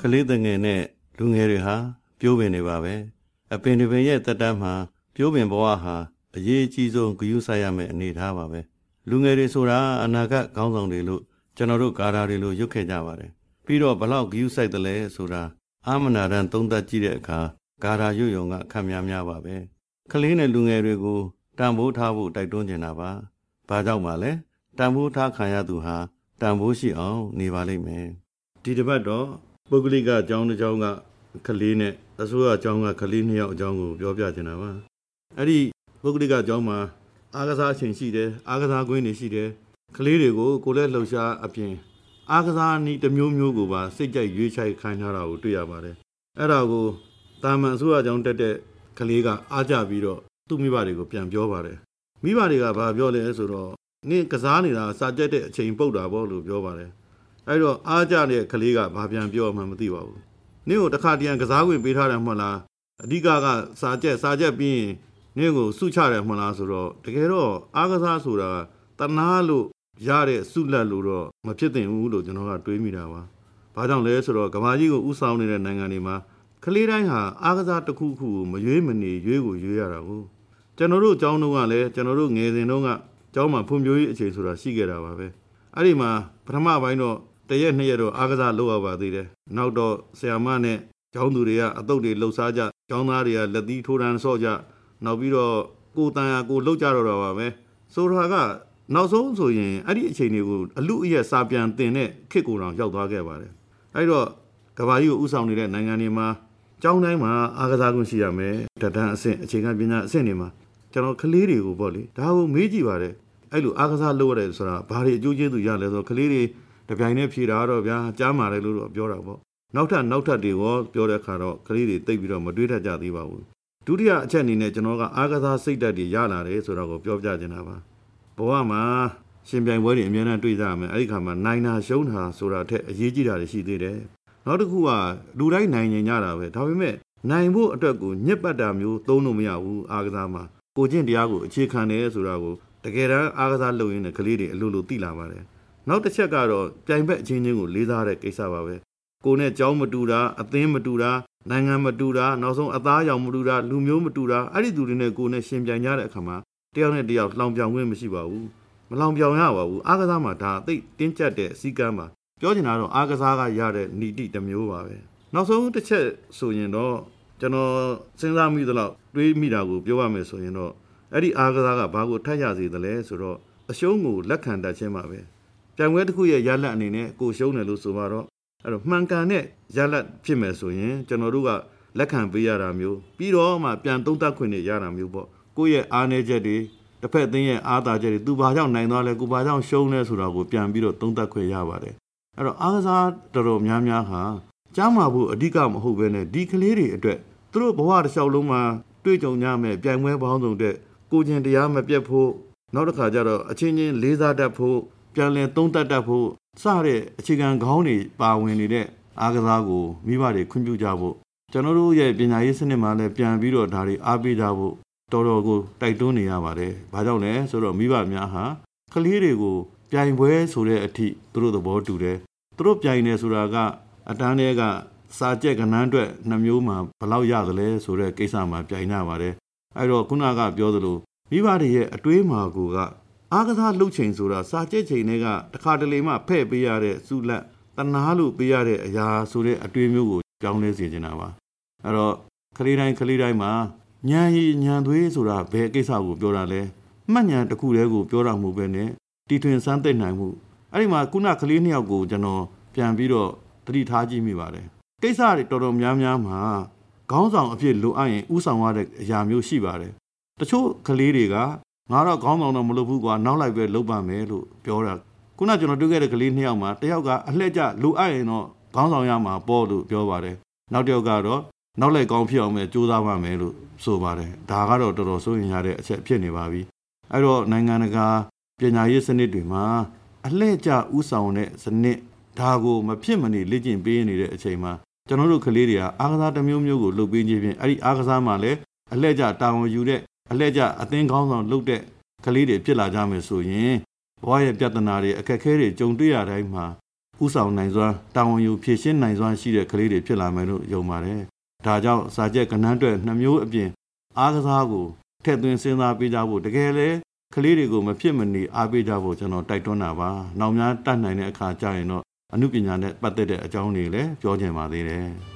လေးတငယ်နဲ့လူငယ်တွေဟာပြိုးပင်တွေပါပဲအပင်တွေပင်ရဲ့တက်တမ်းမှာပြိုးပင်ဘဝဟာအရေးအကြီးဆုံးဂရုစိုက်ရမယ့်အနေအထားပါပဲလူငယ်တွေဆိုတာအနာဂတ်ခေါင်းဆောင်တွေလို့ကျွန်တော်တို့ဂါထာတွေလို့ရွတ်ခဲ့ကြပါတယ်ပြီးတော့ဘလောက်ဂရုစိုက်တယ်လဲဆိုတာအာမနာရန်သုံးသပ်ကြည့်တဲ့အခါဂါထာရွတ်ယုံကခက်များပါပဲကလေးနဲ့လူငယ်တွေကိုတန်ဖိုးထားဖို့တိုက်တွန်းနေတာပါဘာကြောင့်ပါလဲတန်ဖိုးထားခံရသူဟာတန်ဖိုးရှိအောင်နေပါလိမ့်မယ်ဒီတစ်ပတ်တော့ပုဂ္ဂလိကအကြောင်းတစ်ကြောင်းကကလေးနဲ့အစိုးရအကြောင်းကကလေးနှစ်ယောက်အကြောင်းကိုပြောပြချင်တာပါအဲ့ဒီပုဂ္ဂလိကအကြောင်းမှာအားကစားအချိန်ရှိတယ်အားကစားကွင်းတွေရှိတယ်ကလေးတွေကိုကိုယ်လက်လှုပ်ရှားအပြင်အားကစားနည်းတစ်မျိုးမျိုးကိုပါစိတ်ကြိုက်ရွေးချိုက်ခိုင်းထားတာကိုတွေ့ရပါတယ်အဲ့ဒါကိုတာမန်အစိုးရအကြောင်းတက်တဲ့ကလေးကအားကြပြီးတော့သူ့မိဘတွေကိုပြန်ပြောပါတယ်မိဘတွေကဘာပြောလဲဆိုတော့နင်ကစားနေတာစာကြက်တဲ့အချိန်ပုတ်တာပေါ့လို့ပြောပါတယ်အဲ့တော့အားကြတဲ့ကလေးကဘာပြန်ပြောမှမသိပါဘူးနင့်ကိုတစ်ခါတည်းကစားခွင့်ပေးထားတယ်မဟုတ်လားအဓိကစာကြက်ပြီးရင်နင့်ကိုစုချတယ်မဟုတ်လားဆိုတော့တကယ်တော့အားကစားဆိုတာတနာလို့ရတဲ့စုလက်လို့တော့မဖြစ်သင့်ဘူးလို့ကျွန်တော်ကတွေးမိတာပါဘာကြောင့်လဲဆိုတော့ကမ္ဘာကြီးကိုဥဆောင်နေတဲ့နိုင်ငံတွေမှာကလေးတိုင်းဟာအားကစားတစ်ခုခုကိုမရွေးမနေရွေးကိုရွေးရတာကိုကျွန်တော်တို့အကြောင်းတုန်းကလည်းကျွန်တော်တို့ငယ်စဉ်တုန်းကကျောင်းမှာဖွံ့ဖြိုးရေးအခြေဆိုတာရှိခဲ့တာပါပဲအဲ့ဒီမှာပထမပိုင်းတော့တရက်နှစ်ရက်တော့အားကစားလုပ်ရပါသေးတယ်နောက်တော့ဆရာမနဲ့ကျောင်းသူတွေကအတုပ်တွေလှုပ်ရှားကြကျောင်းသားတွေကလက်သီးထိုးတန်းဆော့ကြနောက်ပြီးတော့ကိုတန်ရာကိုလှုပ်ကြတော့တာပါပဲဆိုတာကနောက်ဆုံးဆိုရင်အဲ့ဒီအချိန်တွေကိုအလူအယက်စာပြန်တင်တဲ့ခေတ်ကိုတောင်ရောက်သွားခဲ့ပါတယ်အဲ့တော့ကမ္ဘာကြီးကိုဥဆောင်နေတဲ့နိုင်ငံတွေမှာကျောင်းတိုင်းမှာအားကစားကွင်းရှိရမယ်တဒန်းအဆင့်အခြေခံပညာအဆင့်တွေမှာကျွန်တော်ကလေးတွေကိုပေါ့လေဒါကိုမေးကြည့်ပါတယ်အဲ့လိုအားကစားလုပ်ရတယ်ဆိုတာဘာတွေအကျိုးကျေးဇူးရလဲဆိုတော့ကလေးတွေတပြိုင်တည်းဖြေတာတော့ဗျာကြားမှာလေလို့တော့ပြောတာပေါ့နောက်ထပ်တွေရောပြောတဲ့အခါတော့ကလေးတွေတိတ်ပြီးတော့မတွေးတတ်ကြသေးပါဘူးဒုတိယအချက်အနေနဲ့ကျွန်တော်ကအားကစားစိတ်ဓာတ်တွေရလာတယ်ဆိုတော့ကိုပြောပြချင်တာပါဘဝမှာရှင်ပြိုင်ပွဲတွေအများနဲ့တွေ့ကြရမယ်အဲ့ဒီခါမှာနိုင်တာရှုံးတာဆိုတာထက်အရေးကြီးတာတွေရှိသေးတယ်နောက်တစ်ခုကလူတိုင်းနိုင်နေကြတာပဲဒါပေမဲ့နိုင်ဖို့အတွက်ကိုညစ်ပတ်တာမျိုးသုံးလို့မရဘူးအားကစားမှာကိုကျင့်တရားကိုအခြေခံတယ်ဆိုတာကိုတကယ်တမ်းအားကစားလုပ်ရင်းနဲ့ကလေးတွေအလိုလိုသိလာပါတယ်နောက်တစ်ချက်ကတော့ပြိုင်ဘက်အချင်းချင်းကိုလေးစားတဲ့ကိစ္စပါပဲကိုနဲ့ကြောင်းမတူတာအသင်းမတူတာနိုင်ငံမတူတာနောက်ဆုံးအသားရောင်မတူတာလူမျိုးမတူတာအဲ့ဒီသူတွေနဲ့ကိုနဲ့ရှင်ပြိုင်ကြတဲ့အခါမှာတယောက်နဲ့တယောက်လောင်ပြောင်ခွင့်မရှိပါဘူးမလောင်ပြောင်ရပါဘူးအားကစားမှာဒါအသိတင်းကျပ်တဲ့စည်းကမ်းပါပြောချင်တာတော့အားကစားကရတဲ့ဏီတိတစ်မျိုးပါပဲနောက်ဆုံးတစ်ချက်ဆိုရင်တော့ကျွန်တော်စဉ်းစားမိသလောက်တွေးမိတာကိုပြောရမယ်ဆိုရင်တော့အဲ့ဒီအားကစားကဘာကိုထပ်ရစေသလဲဆိုတော့အရှုံးကိုလက်ခံတတ်ခြင်းပါပဲပြိုင်ပွဲတစ်ခုရဲ့ရလဒ်အနေနဲ့ကိုရှုံးတယ်လို့ဆိုပါတော့အဲ့တော့မှန်ကန်တဲ့ရလဒ်ဖြစ်မယ်ဆိုရင်ကျွန်တော်တို့ကလက်ခံပေးရတာမျိုးပြီးတော့မှပြန်သုံးသပ်ခွင့်တွေရတာမျိုးပေါ့ကိုယ့်ရဲ့အားနည်းချက်တွေတစ်ဖက်အသင်းရဲ့အားသာချက်တွေသူဘာကြောင့်နိုင်သွားလဲကိုဘာကြောင့်ရှုံးလဲဆိုတာကိုပြန်ပြီးတော့သုံးသပ်ခွင့်ရပါတယ်အဲ့တော့အားကစားတော်တော်များများဟာကြားမှာဖို့အဓိကမဟုတ်ဘဲနဲ့ဒီကလေးတွေအတွက်သူတို့ဘဝတစ်လျှောက်လုံးမှာတွေ့ကြုံကြမယ်ပြိုင်ပွဲပေါင်းစုံတဲ့ကိုကျင်တရားမပြတ်ဖို့နောက်တစ်ခါကျတော့အချင်းချင်းလေးစားတတ်ဖို့ပြန်လည်သုံးသပ်တတ်ဖို့စတဲ့အခြေခံခေါင်းတွေပါဝင်နေတဲ့အားကစားကိုမိဘတွေခွင့်ပြုကြဖို့ကျွန်တော်တို့ရဲ့ပညာရေးစနစ်မှာလည်းပြန်ပြီးတော့ဒါတွေအားပေးကြဖို့တော်တော်ကိုတိုက်တွန်းနေရပါတယ်။ဘာကြောင့်လဲဆိုတော့မိဘများဟာကလေးတွေကိုပြိုင်ပွဲဆိုတဲ့အထိသူတို့သဘောတူတယ်။သူတို့ပြိုင်နေဆိုတာကအတန်းတွေကစာကြက်ကဏ္ဍအတွက်2မျိုးမှာဘယ်လောက်ရသလဲဆိုတဲ့ကိစ္စမှာပြိုင်ကြပါတယ်။အဲ့တော့ခုနကပြောသလိုမိဘတွေရဲ့အတွေးမှာကိုကအားကစားလှုပ်ချိန်ဆိုတာစာကြက်ချိန်တွေကတစ်ခါတလေမှဖဲ့ပေးရတဲ့စုလက်တနာလို့ပေးရတဲ့အရာဆိုတဲ့အတွေးမျိုးကိုကြောင်းလဲစေချင်တာပါအဲ့တော့ကလေးတိုင်းမှာညံရည်ညံသွေးဆိုတာဘယ်ကိစ္စကိုပြောတာလဲမှတ်ညံတစ်ခုတည်းကိုပြောတာမဟုတ်ပဲနဲ့တီထွင်စမ်းသစ်နိုင်မှုအဲ့ဒီမှာခုနကလေးနှစ်ယောက်ကိုကျွန်တော်ပြန်ပြီးတော့သတိထားကြည့်မိပါတယ်ကိစ္စတွေတော်တော်များများမှာခေါင်းဆောင်အဖြစ်လိုအပ်ရင်ဥဆောင်ရတဲ့အရာမျိုးရှိပါတယ်တချို့ကလေးတွေကငါတော့ခေါင်းဆောင်တော့မလုပ်ဘူးကွာနောက်လိုက်ပဲလုပ်ပါမယ်လို့ပြောတာခုနကျွန်တော်တွေ့ခဲ့တဲ့ကလေးနှစ်ယောက်မှာတယောက်ကအလှည့်ကျလိုအပ်ရင်တော့ခေါင်းဆောင်ရမှာပေါ့လို့ပြောပါတယ်နောက်တစ်ယောက်ကတော့နောက်လိုက်ကောင်းဖြစ်အောင်ပဲကြိုးစားပါမယ်လို့ဆိုပါတယ်ဒါကတော့တော်တော်စိုးရင်ရတဲ့အချက်ဖြစ်နေပါပြီအဲ့တော့နိုင်ငံတကာပညာရေးစနစ်တွေမှာအလှည့်ကျဥဆောင်တဲ့စနစ်ဒါကိုမဖြစ်မနေလေ့ကျင့်ပေးနေတဲ့အချိန်မှာကျွန်တော်တို့ကလေးတွေကအားကစားတစ်မျိုးမျိုးကိုလုပ်ပေးခြင်းဖြင့်အဲ့ဒီအားကစားမှာလည်းအလှည့်ကျတာဝန်ယူတဲ့အလှည့်ကျအသင်းကောင်းဆောင်လုပ်တဲ့ကလေးတွေဖြစ်လာကြမယ်ဆိုရင်ဘဝရဲ့ပြဿနာတွေအခက်အခဲတွေကြုံတွေ့ရတိုင်းမှာဥဆောင်နိုင်စွာတာဝန်ယူဖြည့်ရှင်းနိုင်စွာရှိတဲ့ကလေးတွေဖြစ်လာမယ်လို့ယုံပါတယ်ဒါကြောင့်စာချက်ကဏ္ဍအတွက်2မျိုးအပြင်အားကစားကိုထည့်သွင်းစဉ်းစားပေးကြဖို့တကယ်လဲကလေးတွေကိုမဖြစ်မနေအားပေးကြဖို့ကျွန်တော်တိုက်တွန်းတာပါနောက်များတတ်နိုင်တဲ့အခါကျရင်တော့အမှုပညာနဲ့ပတ်သက်တဲ့အကြောင်းတွေလည်းပြောချင်ပါသေးတယ်